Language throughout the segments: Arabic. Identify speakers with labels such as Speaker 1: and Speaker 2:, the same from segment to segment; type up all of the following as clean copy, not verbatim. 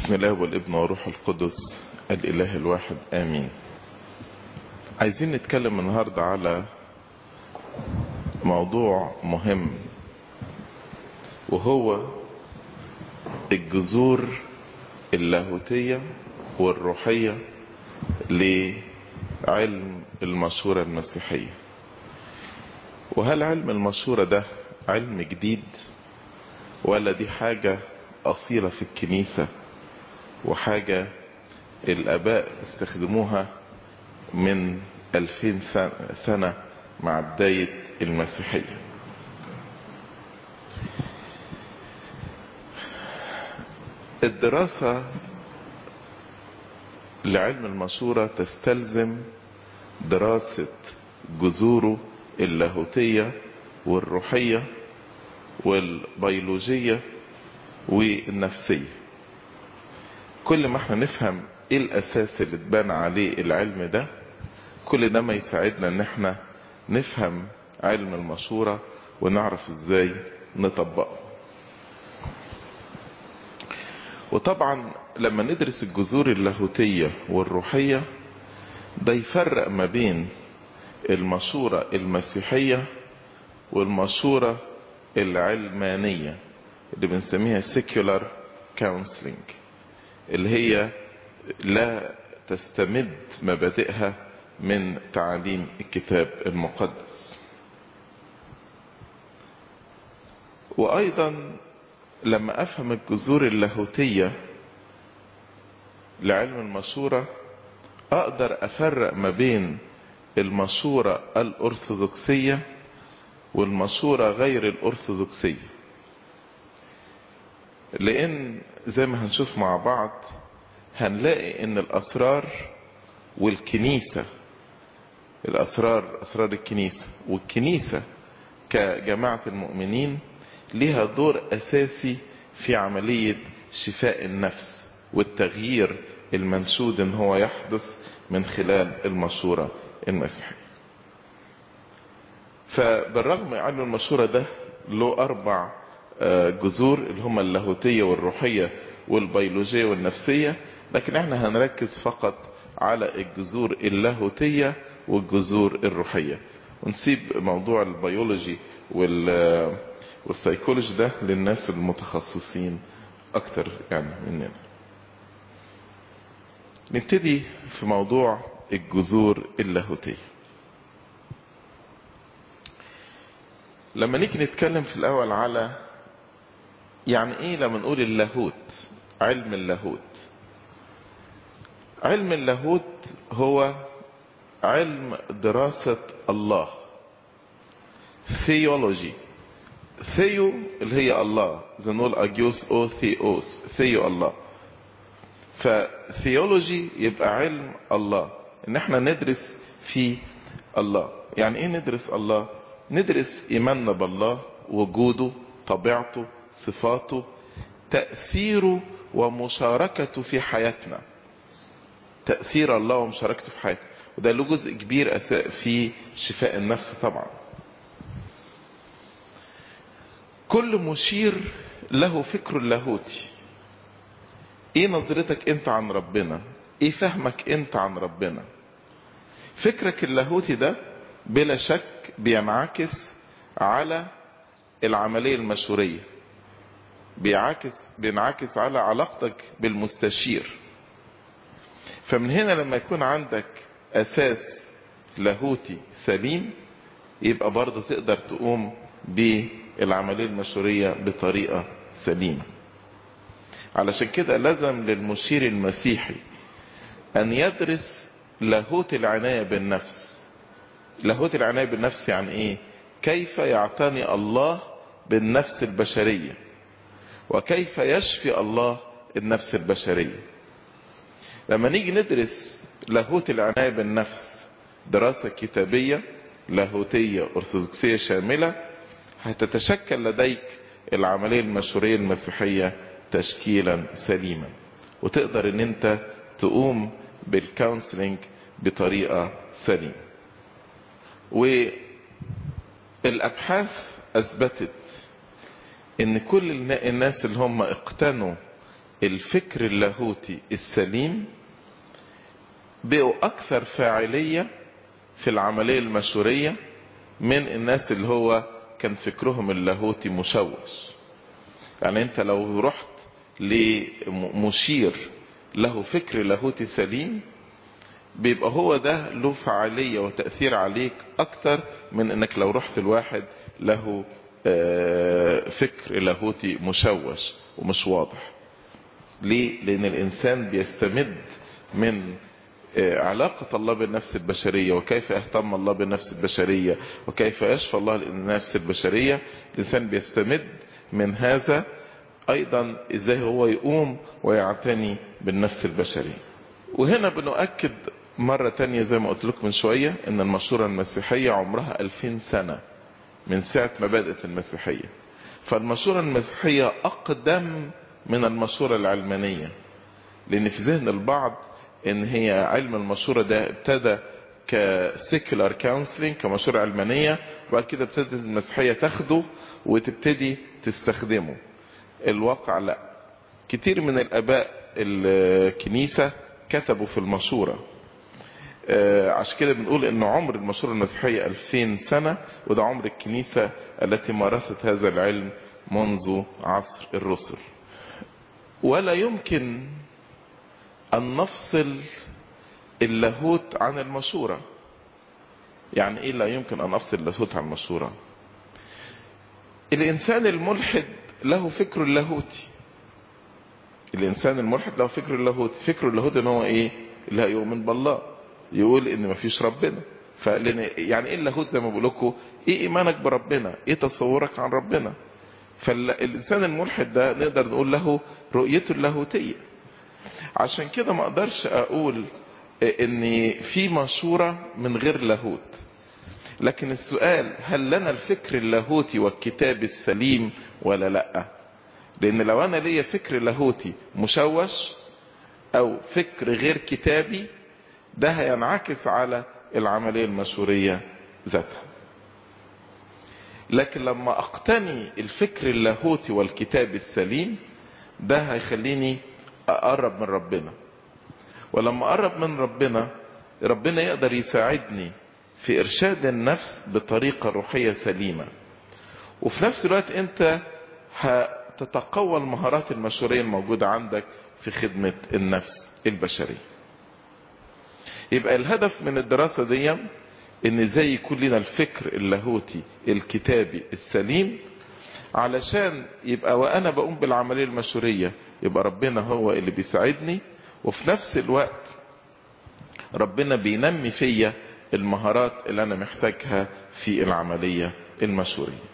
Speaker 1: بسم الله والابن وروح القدس الإله الواحد آمين. عايزين نتكلم النهاردة على موضوع مهم، وهو الجذور اللاهوتية والروحية لعلم المشورة المسيحية. وهل علم المشورة ده علم جديد ولا دي حاجة أصيلة في الكنيسة وحاجة الآباء استخدموها من 2000 سنة مع بداية المسيحية؟ الدراسة لعلم المشورة تستلزم دراسة جذوره اللاهوتية والروحية والبيولوجية والنفسية. كل ما احنا نفهم ايه الاساس اللي اتبنى عليه العلم ده، كل ده ما يساعدنا ان احنا نفهم علم المشورة ونعرف ازاي نطبقه. وطبعا لما ندرس الجذور اللاهوتية والروحية ده يفرق ما بين المشورة المسيحية والمشورة العلمانية اللي بنسميها secular counseling، اللي هي لا تستمد مبادئها من تعاليم الكتاب المقدس. وأيضا لما أفهم الجذور اللاهوتية لعلم المشورة أقدر أفرق ما بين المشورة الأرثوذكسية والمشورة غير الأرثوذكسية، لأن زي ما هنشوف مع بعض هنلاقي ان الاسرار والكنيسة، اسرار الكنيسة والكنيسة كجماعة المؤمنين لها دور اساسي في عملية شفاء النفس والتغيير المنشود ان هو يحدث من خلال المشورة المسيحية. فبالرغم علم المشورة ده له 4 جذور اللي هم اللاهوتية والروحية والبيولوجية والنفسية، لكن احنا هنركز فقط على الجذور اللاهوتية والجذور الروحية، ونسيب موضوع البيولوجي والسيكولوجي ده للناس المتخصصين اكتر يعني مننا. نبتدي في موضوع الجذور اللاهوتية. لما نيجي نتكلم في الاول على يعني ايه لما نقول اللاهوت، علم اللاهوت. علم اللاهوت هو علم دراسة الله، ثيولوجي. ثيو اللي هي الله، زي نقول اجيوس او ثيوس، ثيو الله. فثيولوجي يبقى علم الله، ان احنا ندرس في الله. يعني ايه ندرس الله؟ ندرس ايماننا بالله، وجوده، طبيعته، صفاته، تأثيره ومشاركته في حياتنا. تأثير الله ومشاركته في حياتنا، وده له جزء كبير في شفاء النفس طبعا. كل مشير له فكر لاهوتي. ايه نظرتك انت عن ربنا؟ ايه فهمك انت عن ربنا؟ فكرك اللاهوتي ده بلا شك بينعكس على العملية المشورية، بينعكس على علاقتك بالمستشير. فمن هنا لما يكون عندك اساس لاهوتي سليم، يبقى برضه تقدر تقوم بالعملية المشورية بطريقة سليمة. علشان كده لازم للمشير المسيحي ان يدرس لاهوت العناية بالنفس. لاهوت العناية بالنفس يعني ايه؟ كيف يعتني الله بالنفس البشرية، وكيف يشفي الله النفس البشرية. لما نيجي ندرس لاهوت العناية بالنفس دراسة كتابية لاهوتية أرثوذكسية شاملة، هتتشكل لديك العملية المشورية المسيحية تشكيلا سليما، وتقدر ان انت تقوم بالكونسلنج بطريقة سليمة. والابحاث اثبتت ان كل الناس اللي هم اقتنوا الفكر اللاهوتي السليم بقوا اكثر فاعلية في العملية المشورية من الناس اللي هو كان فكرهم اللاهوتي مشوش. يعني انت لو رحت لمشير له فكر لاهوتي سليم بيبقى هو ده له فعالية وتأثير عليك اكتر من انك لو رحت الواحد له فكر لاهوتي مشوش ومش واضح. ليه؟ لان الانسان بيستمد من علاقة الله بالنفس البشرية وكيف اهتم الله بالنفس البشرية وكيف يشفى الله للنفس البشرية. الانسان بيستمد من هذا ايضا ازاي هو يقوم ويعتني بالنفس البشرية. وهنا بنؤكد مرة تانية زي ما قلت لكم من شوية ان المشورة المسيحية عمرها 2000 سنة من ساعة ما بدأت المسيحية. فالمشورة المسيحية اقدم من المشورة العلمانية، لان في ذهن البعض ان هي علم المشورة ده ابتدى كسيكولار كونسلينج كمشورة علمانية، وبعد كده ابتدت المسيحية تاخده وتبتدي تستخدمه. الواقع لا، كتير من الاباء الكنيسة كتبوا في المشورة. عشان كده بنقول ان عمر المشورة المسيحية 2000 سنة، وده عمر الكنيسة التي مارست هذا العلم منذ عصر الرسل. ولا يمكن ان نفصل اللاهوت عن المشورة. يعني ايه لا يمكن ان افصل اللاهوت عن المشورة؟ الانسان الملحد له فكر اللاهوتي. الانسان الملحد له فكر اللاهوتي. فكر اللاهوتي ان هو ايه؟ لا يؤمن بالله، يقول ان مفيش ربنا. يعني ايه اللاهوت؟ زي ما بقول لكم، ايه ايمانك بربنا؟ ايه تصورك عن ربنا؟ فالانسان الملحد ده نقدر نقول له رؤيته اللاهوتية. عشان كده ما اقدرش اقول ان في مشورة من غير لاهوت. لكن السؤال هل لنا الفكر اللاهوتي والكتاب السليم ولا لا؟ لان لو انا ليا فكر لاهوتي مشوش او فكر غير كتابي، ده هينعكس على العملية المشورية ذاتها. لكن لما اقتني الفكر اللاهوتي والكتاب السليم، ده هيخليني اقرب من ربنا. ولما اقرب من ربنا، ربنا يقدر يساعدني في ارشاد النفس بطريقة روحية سليمة. وفي نفس الوقت انت هتتقوى المهارات المشورية الموجودة عندك في خدمة النفس البشرية. يبقى الهدف من الدراسة دي ان ازاي يكون لنا الفكر اللاهوتي الكتابي السليم، علشان يبقى وانا بقوم بالعملية المشورية يبقى ربنا هو اللي بيساعدني، وفي نفس الوقت ربنا بينمي فيا المهارات اللي انا محتاجها في العملية المشورية.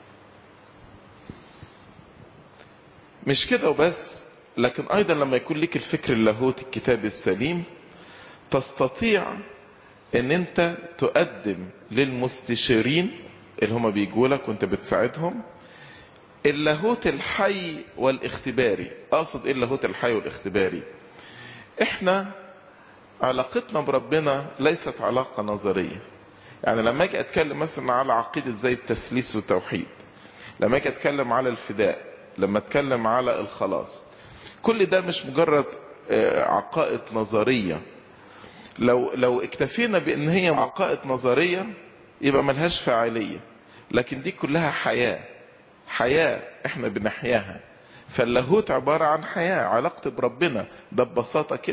Speaker 1: مش كده وبس، لكن ايضا لما يكون لك الفكر اللاهوتي الكتابي السليم، تستطيع ان انت تقدم للمستشارين اللي هم بيجوا لك وانت بتساعدهم اللاهوت الحي والاختباري. اقصد ايه اللاهوت الحي والاختباري؟ احنا علاقتنا بربنا ليست علاقة نظرية. يعني لما اجي اتكلم مثلا على عقيدة زي التثليث والتوحيد، لما اجي اتكلم على الفداء، لما اتكلم على الخلاص، كل ده مش مجرد عقائد نظرية. لو اكتفينا بان هي عقائد نظرية يبقى ملهاش فاعلية. لكن دي كلها حياة احنا بنحياها. فاللاهوت عبارة عن حياة، علاقة بربنا، ده ببساطة كده.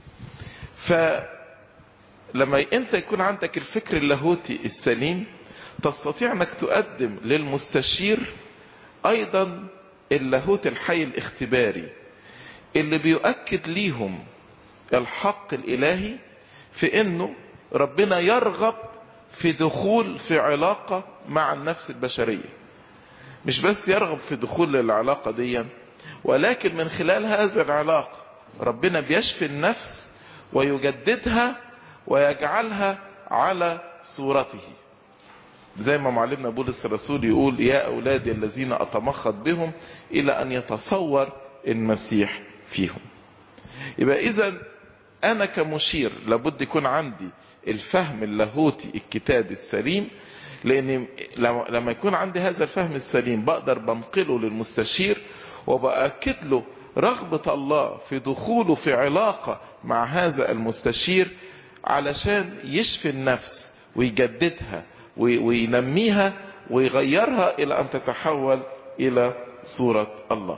Speaker 1: فلما انت يكون عندك الفكر اللاهوتي السليم، تستطيع انك تقدم للمستشير ايضا اللاهوت الحي الاختباري اللي بيؤكد ليهم الحق الالهي في انه ربنا يرغب في دخول في علاقة مع النفس البشرية. مش بس يرغب في دخول العلاقة دي، ولكن من خلال هذه العلاقة ربنا بيشفي النفس ويجددها ويجعلها على صورته. زي ما معلمنا بولس الرسول يقول: يا أولادي الذين أتمخض بهم إلى أن يتصور المسيح فيهم. يبقى إذا أنا كمشير لابد يكون عندي الفهم اللاهوتي الكتابي السليم، لأن لما يكون عندي هذا الفهم السليم بقدر بنقله للمستشير وبأكد له رغبة الله في دخوله في علاقة مع هذا المستشير علشان يشفي النفس ويجددها وينميها ويغيرها إلى أن تتحول إلى صورة الله.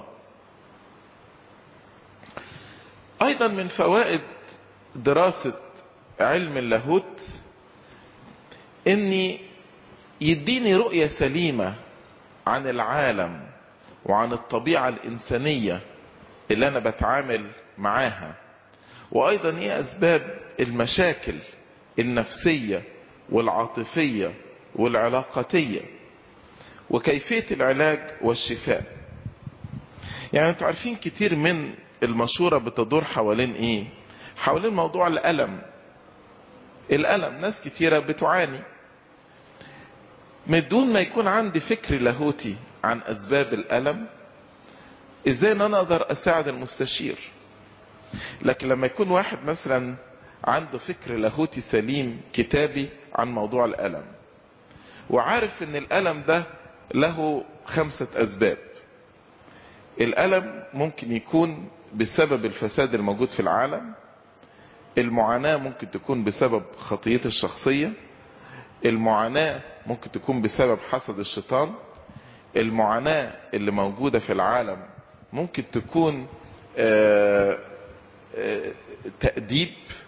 Speaker 1: أيضا من فوائد دراسة علم اللاهوت إني يديني رؤية سليمة عن العالم وعن الطبيعة الإنسانية اللي أنا بتعامل معاها، وأيضا إيه أسباب المشاكل النفسية والعاطفية والعلاقاتية وكيفية العلاج والشفاء. يعني انتوا عارفين كتير من المشورة بتدور حوالين ايه؟ حوالين موضوع الألم. ناس كتيرة بتعاني من دون ما يكون عندي فكر لاهوتي عن أسباب الألم، ازاي ان انا اقدر اساعد المستشير. لكن لما يكون واحد مثلا عنده فكر لاهوتي سليم كتابي عن موضوع الألم، وعارف ان الألم ده له 5 أسباب. الألم ممكن يكون بسبب الفساد الموجود في العالم، المعاناة ممكن تكون بسبب خطيئة الشخصية، المعاناة ممكن تكون بسبب حسد الشيطان، المعاناة اللي موجودة في العالم ممكن تكون تأديب،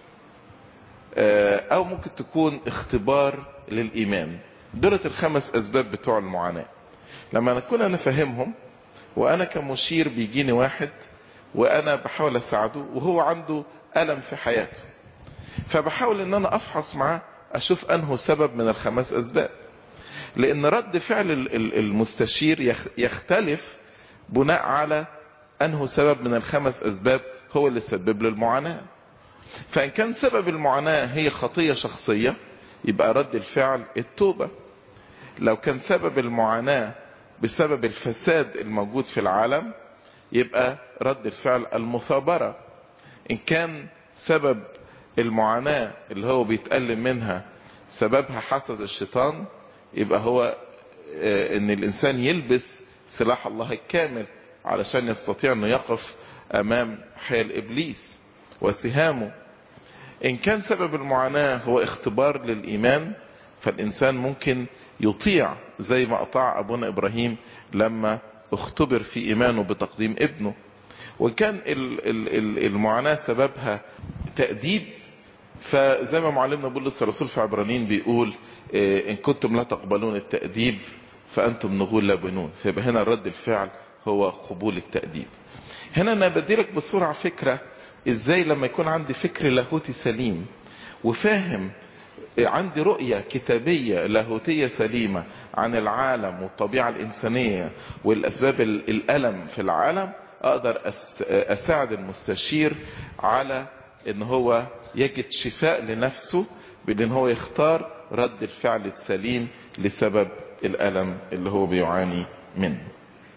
Speaker 1: او ممكن تكون اختبار للإيمان. دولت ال5 أسباب بتوع المعاناة. لما نكون انا فاهمهم، وانا كمشير بيجيني واحد وانا بحاول اساعده وهو عنده ألم في حياته، فبحاول ان انا افحص معاه اشوف انه سبب من ال5 أسباب، لان رد فعل المستشير يختلف بناء على انه سبب من ال5 أسباب هو اللي سبب له المعاناة. فان كان سبب المعاناة هي خطية شخصية، يبقى رد الفعل التوبة. لو كان سبب المعاناة بسبب الفساد الموجود في العالم، يبقى رد الفعل المثابرة. ان كان سبب المعاناة اللي هو بيتألم منها سببها حسد الشيطان، يبقى هو ان الانسان يلبس سلاح الله الكامل علشان يستطيع انه يقف امام حيل ابليس وسهامه. ان كان سبب المعاناة هو اختبار للايمان، فالانسان ممكن يطيع زي ما اطاع ابونا ابراهيم لما اختبر في ايمانه بتقديم ابنه. وكان المعاناة سببها تأديب، فزي ما معلمنا بولس الرسول في عبرانيين بيقول ان كنتم لا تقبلون التأديب فانتم نغول لا بنون. فيبقى هنا رد الفعل هو قبول التأديب. هنا انا بديلك بسرعة فكرة ازاي لما يكون عندي فكر لاهوتي سليم وفاهم، عندي رؤية كتابية لاهوتية سليمة عن العالم والطبيعة الإنسانية والأسباب الألم في العالم، أقدر أساعد المستشير على أن هو يجد شفاء لنفسه بأن هو يختار رد الفعل السليم لسبب الألم اللي هو بيعاني منه.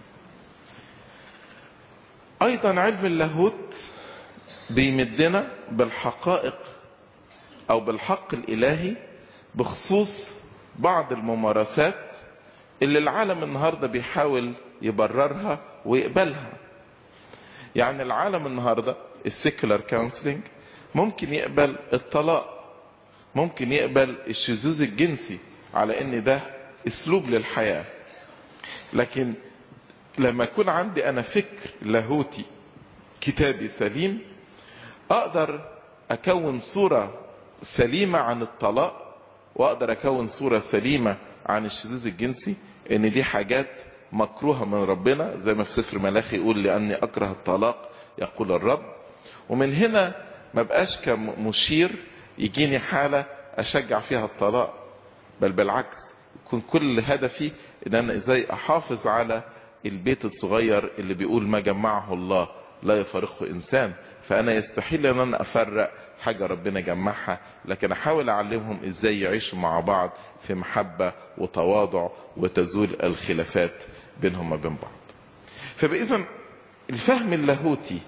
Speaker 1: أيضا علم اللاهوت بيمدنا بالحقائق او بالحق الالهي بخصوص بعض الممارسات اللي العالم النهاردة بيحاول يبررها ويقبلها. يعني العالم النهاردة السيكولار كونسلنج ممكن يقبل الطلاق، ممكن يقبل الشذوذ الجنسي على ان ده اسلوب للحياة. لكن لما يكون عندي انا فكر لاهوتي كتابي سليم، اقدر اكون صورة سليمة عن الطلاق، واقدر اكون صورة سليمة عن الشذوذ الجنسي، ان دي حاجات مكروهة من ربنا زي ما في سفر ملاخي يقول لاني اكره الطلاق يقول الرب. ومن هنا ما بقاش كمشير يجيني حالة اشجع فيها الطلاق، بل بالعكس يكون كل هدفي ان انا ازاي احافظ على البيت الصغير اللي بيقول ما جمعه الله لا يفارقه انسان. فانا يستحيل ان انا افرق حاجة ربنا جمعها، لكن احاول اعلمهم ازاي يعيشوا مع بعض في محبة وتواضع وتزول الخلافات بينهم وبين بعض. فبإذن الفهم اللاهوتي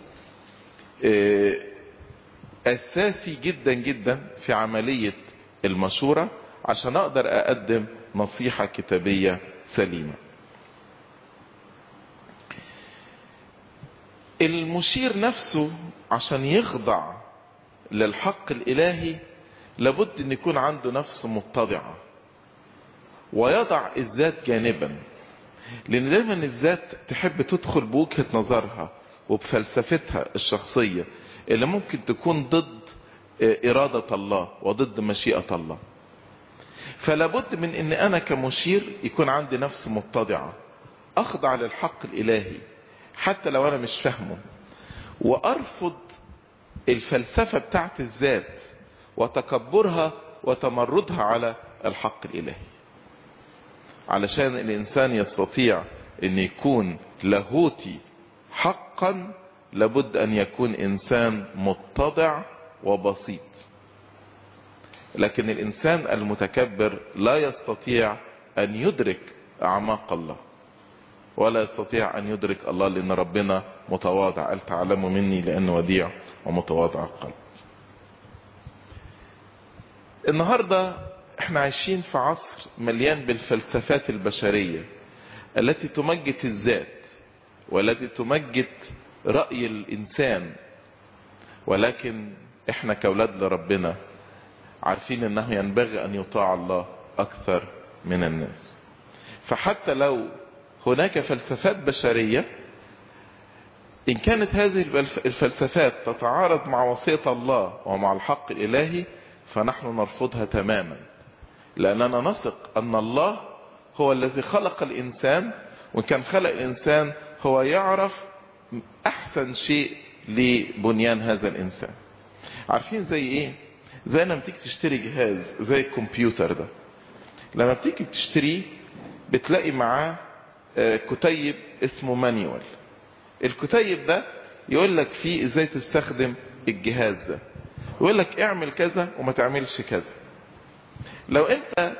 Speaker 1: اساسي جدا جدا في عملية المشورة عشان اقدر اقدم نصيحة كتابية سليمة. المشير نفسه عشان يخضع للحق الإلهي لابد ان يكون عنده نفس متضعة ويضع الذات جانبا، لان دايما الذات تحب تدخل بوجهة نظرها وبفلسفتها الشخصية اللي ممكن تكون ضد إرادة الله وضد مشيئة الله. فلابد من ان انا كمشير يكون عندي نفس متضعة، اخضع للحق الإلهي حتى لو انا مش فاهمه، وارفض الفلسفة بتاعت الذات وتكبرها وتمردها على الحق الإلهي. علشان الإنسان يستطيع أن يكون لاهوتي حقا لابد أن يكون إنسان متضع وبسيط. لكن الإنسان المتكبر لا يستطيع أن يدرك أعماق الله ولا يستطيع أن يدرك الله، لأن ربنا متواضع، قال تعلموا مني لأنه وديع ومتواضع القلب. النهاردة احنا عايشين في عصر مليان بالفلسفات البشرية التي تمجد الذات والتي تمجد رأي الإنسان، ولكن احنا كأولاد لربنا عارفين انه ينبغي ان يطاع الله اكثر من الناس. فحتى لو هناك فلسفات بشرية، ان كانت هذه الفلسفات تتعارض مع وصية الله ومع الحق الالهي فنحن نرفضها تماما، لاننا نثق ان الله هو الذي خلق الانسان، وان كان خلق الانسان هو يعرف احسن شيء لبنيان هذا الانسان. عارفين زي ايه؟ زي لما تيجي تشتري جهاز زي الكمبيوتر ده، لما بتيجي تشتريه بتلاقي معاه كتيب اسمه مانيوال. الكتيب ده يقول لك فيه ازاي تستخدم الجهاز ده، يقول لك اعمل كذا وما تعملش كذا. لو انت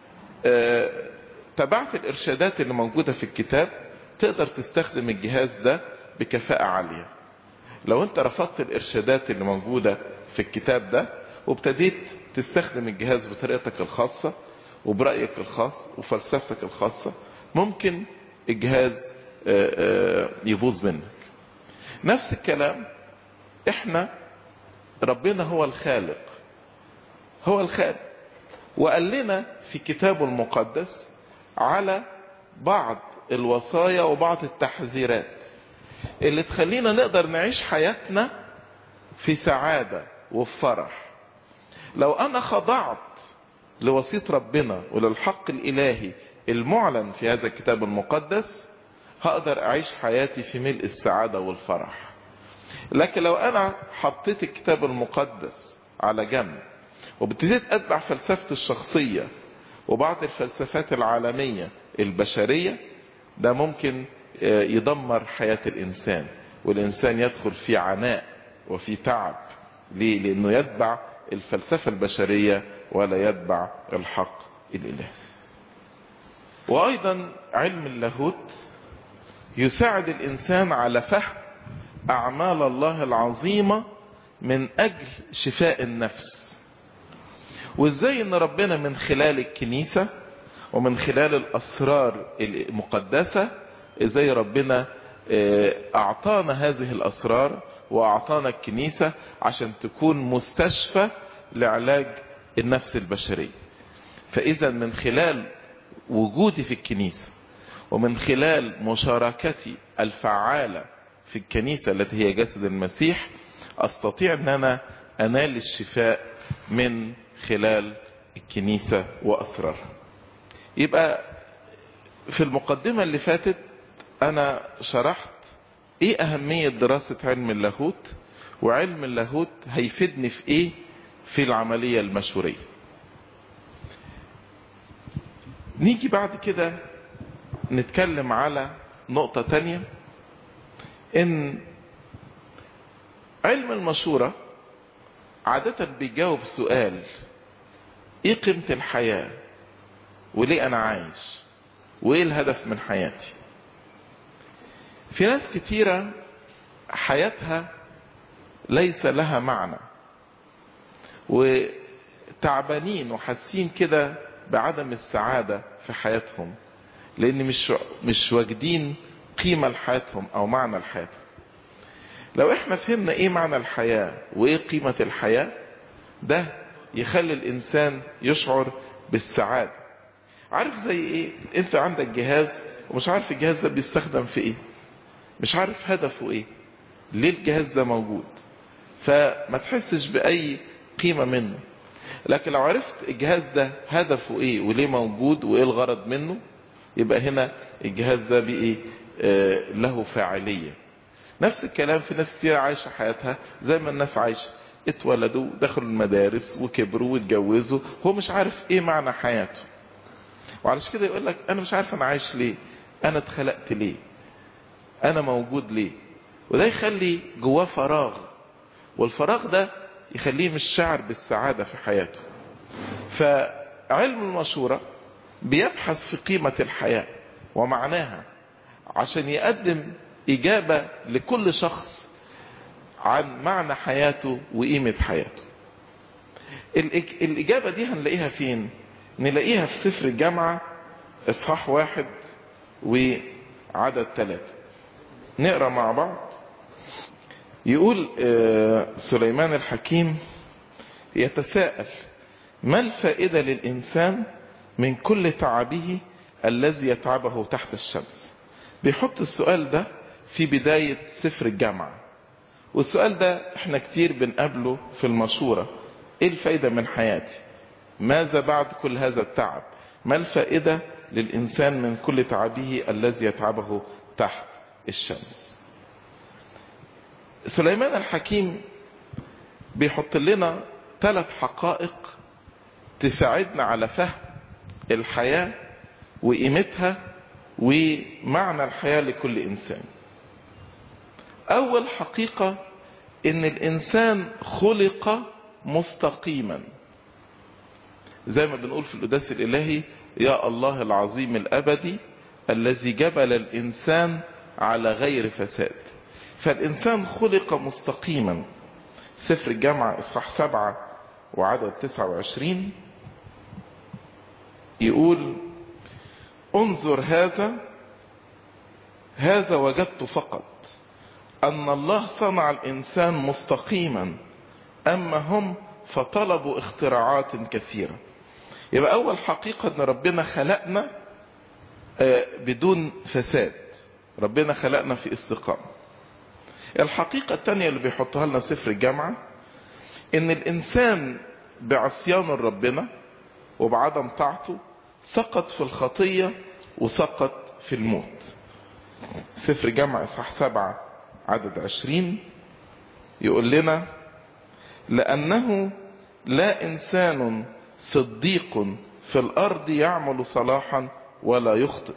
Speaker 1: تبعت الارشادات اللي موجودة في الكتاب تقدر تستخدم الجهاز ده بكفاءة عالية. لو انت رفضت الارشادات اللي موجودة في الكتاب ده وابتديت تستخدم الجهاز بطريقتك الخاصة وبرأيك الخاص وفلسفتك الخاصة، ممكن الجهاز يبوظ منك. نفس الكلام، احنا ربنا هو الخالق، هو الخالق، وقال لنا في كتابه المقدس على بعض الوصايا وبعض التحذيرات اللي تخلينا نقدر نعيش حياتنا في سعادة وفي فرح. لو انا خضعت لوصية ربنا وللحق الالهي المعلن في هذا الكتاب المقدس هقدر اعيش حياتي في ملء السعادة والفرح. لكن لو انا حطيت الكتاب المقدس على جنب وابتديت اتبع فلسفتي الشخصية وبعض الفلسفات العالمية البشرية، ده ممكن يدمر حياة الانسان، والانسان يدخل في عناء وفي تعب. ليه؟ لانه يتبع الفلسفة البشرية ولا يتبع الحق الالهي. وايضا علم اللاهوت يساعد الانسان على فهم اعمال الله العظيمة من اجل شفاء النفس، وازاي ان ربنا من خلال الكنيسة ومن خلال الاسرار المقدسة ازاي ربنا اعطانا هذه الاسرار واعطانا الكنيسة عشان تكون مستشفى لعلاج النفس البشرية. فاذا من خلال وجودي في الكنيسة ومن خلال مشاركتي الفعالة في الكنيسة التي هي جسد المسيح استطيع ان انا انال الشفاء من خلال الكنيسة واسرارها. يبقى في المقدمة اللي فاتت انا شرحت ايه اهمية دراسة علم اللاهوت، وعلم اللاهوت هيفيدني في ايه في العملية المشورية. نيجي بعد كده نتكلم على نقطة تانية، ان علم المشورة عادة بيجاوب سؤال ايه قيمة الحياة، وليه انا عايش، وايه الهدف من حياتي. في ناس كتيرة حياتها ليس لها معنى وتعبانين وحاسين كده بعدم السعادة في حياتهم، لان مش واجدين قيمة لحياتهم او معنى لحياتهم. لو احنا فهمنا ايه معنى الحياة وايه قيمة الحياة، ده يخلي الانسان يشعر بالسعادة. عارف زي ايه؟ انت عندك جهاز ومش عارف الجهاز ده بيستخدم في ايه، مش عارف هدفه ايه، ليه الجهاز ده موجود، فما تحسش بأي قيمة منه. لكن لو عرفت الجهاز ده هدفه ايه وليه موجود وايه الغرض منه، يبقى هنا الجهاز ده بإيه له فاعلية. نفس الكلام في ناس كتير عايشة حياتها زي ما الناس عايشة، اتولدوا دخلوا المدارس وكبروا واتجوزوا، هو مش عارف ايه معنى حياته. وعلشان كده يقول لك انا مش عارف انا عايش ليه، انا اتخلقت ليه، انا موجود ليه. وده يخلي جواه فراغ، والفراغ ده يخليه مش شاعر بالسعادة في حياته. فعلم المشورة بيبحث في قيمة الحياة ومعناها عشان يقدم إجابة لكل شخص عن معنى حياته وقيمة حياته. الإجابة دي هنلاقيها فين؟ نلاقيها في سفر الجامعة إصحاح 1 وعدد 3. نقرأ مع بعض. يقول سليمان الحكيم يتساءل: ما الفائدة للإنسان من كل تعبه الذي يتعبه تحت الشمس؟ بيحط السؤال ده في بداية سفر الجامعة، والسؤال ده احنا كتير بنقابله في المشورة. ايه الفائدة من حياتي؟ ماذا بعد كل هذا التعب؟ ما الفائدة للإنسان من كل تعبه الذي يتعبه تحت الشمس؟ سليمان الحكيم بيحط لنا 3 حقائق تساعدنا على فهم الحياة وقيمتها ومعنى الحياة لكل إنسان. أول حقيقة إن الإنسان خلق مستقيما، زي ما بنقول في القداس الإلهي: يا الله العظيم الأبدي الذي جبل الإنسان على غير فساد. فالإنسان خلق مستقيما. سفر الجامعة إصحاح 7 وعدد 29 يقول: انظر هذا وجدت فقط أن الله صنع الإنسان مستقيما، أما هم فطلبوا اختراعات كثيرة. يبقى أول حقيقة أن ربنا خلقنا بدون فساد، ربنا خلقنا في استقامة. الحقيقة الثانية اللي بيحطها لنا سفر الجامعة ان الانسان بعصيان ربنا وبعدم طاعته سقط في الخطية وسقط في الموت. سفر الجامعة اصحاح 7 عدد 20 يقول لنا: لأنه لا إنسان صديق في الأرض يعمل صلاحا ولا يخطئ.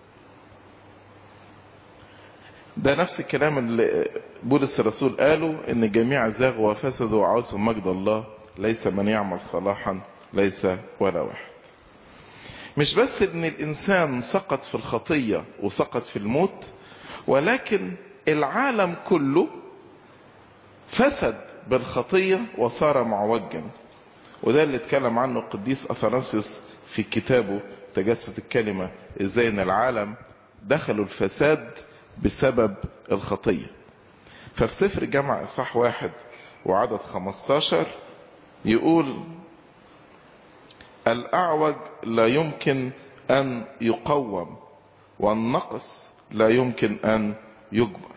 Speaker 1: ده نفس الكلام اللي بولس الرسول قاله: ان الجميع زاغوا وفسدوا وعاصوا مجد الله، ليس من يعمل صلاحا ليس ولا واحد. مش بس ان الانسان سقط في الخطية وسقط في الموت، ولكن العالم كله فسد بالخطية وصار معوجا. وده اللي اتكلم عنه القديس أثناسيوس في كتابه تجسد الكلمة، ازاي ان العالم دخلوا الفساد بسبب الخطية. ففي سفر الجامعة إصحاح 1 وعدد 15 يقول: الأعوج لا يمكن أن يقوم، والنقص لا يمكن أن يجبر.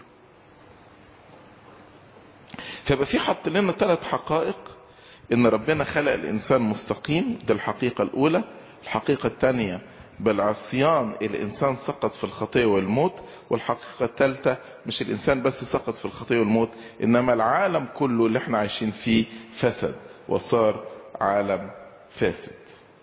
Speaker 1: فيبقى في حط لنا 3 حقائق: إن ربنا خلق الإنسان مستقيم، دي الحقيقة الأولى. الحقيقة الثانية: بالعصيان الإنسان سقط في الخطية والموت. والحقيقة الثالثة: مش الإنسان بس سقط في الخطية والموت، إنما العالم كله اللي احنا عايشين فيه فسد وصار عالم فاسد.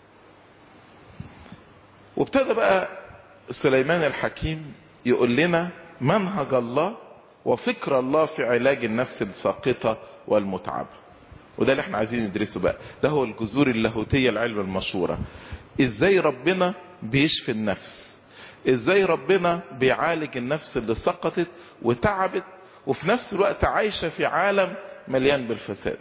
Speaker 1: وابتدى بقى سليمان الحكيم يقول لنا منهج الله وفكر الله في علاج النفس الساقطة والمتعبة. وده اللي احنا عايزين ندرسه بقى. ده هو الجذور اللاهوتية العلم المشورة. ازاي ربنا بيشفي النفس، ازاي ربنا بيعالج النفس اللي سقطت وتعبت وفي نفس الوقت عايشة في عالم مليان بالفساد.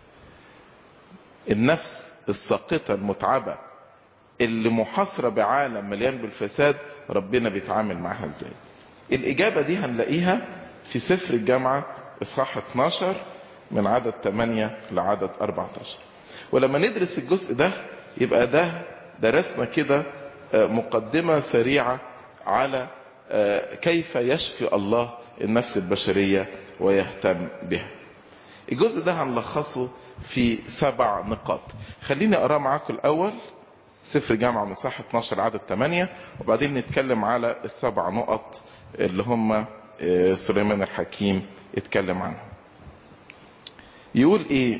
Speaker 1: النفس الساقطة المتعبة اللي محاصرة بعالم مليان بالفساد، ربنا بيتعامل معها ازاي؟ الإجابة دي هنلاقيها في سفر الجامعة اصحاح 12 من عدد 8 لعدد 14. ولما ندرس الجزء ده يبقى ده درسنا كده مقدمة سريعة على كيف يشفي الله النفس البشرية ويهتم بها. الجزء ده هنلخصه في 7 نقاط. خليني اقرأ معاكم الاول سفر جامعة من اصحاح 12 عدد 8، وبعدين نتكلم على ال7 نقط اللي هم سليمان الحكيم اتكلم عنهم. يقول ايه؟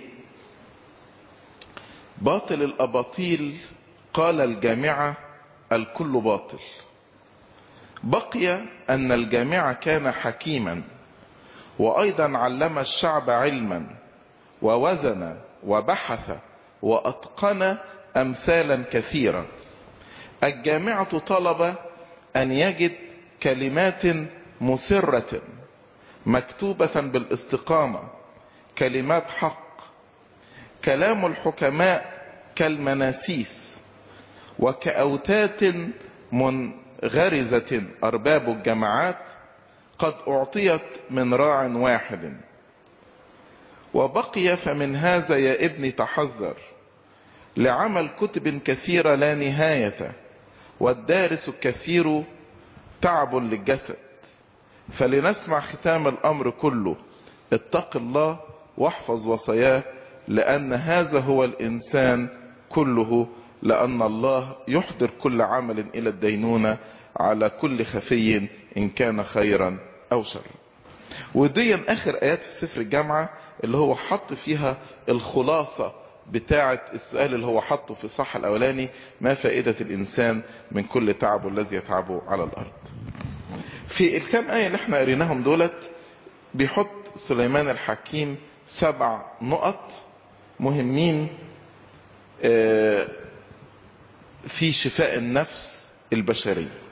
Speaker 1: باطل الاباطيل قال الجامعة الكل باطل. بقي ان الجامعة كان حكيما، وايضا علم الشعب علما، ووزن وبحث واتقن امثالا كثيرة. الجامعة طلب ان يجد كلمات مسرة مكتوبة بالاستقامة، كلمات حق. كلام الحكماء كالمناسيس، وكأوتات منغرزة أرباب الجماعات قد أعطيت من راع واحد. وبقي فمن هذا يا ابني تحذر، لعمل كتب كثيرة لا نهاية، والدارس الكثير تعب للجسد. فلنسمع ختام الأمر كله، اتق الله واحفظ وصاياه، لأن هذا هو الإنسان كله، لأن الله يحضر كل عمل إلى الدينونة على كل خفي إن كان خيرا أو شرا. ودي آخر آيات في سفر الجامعة اللي هو حط فيها الخلاصة بتاعة السؤال اللي هو حطه في الصح الأولاني: ما فائدة الإنسان من كل تعب الذي يتعبه على الأرض. في الكام آية اللي احنا قريناهم دولت بيحط سليمان الحكيم 7 نقط مهمين في شفاء النفس البشرية.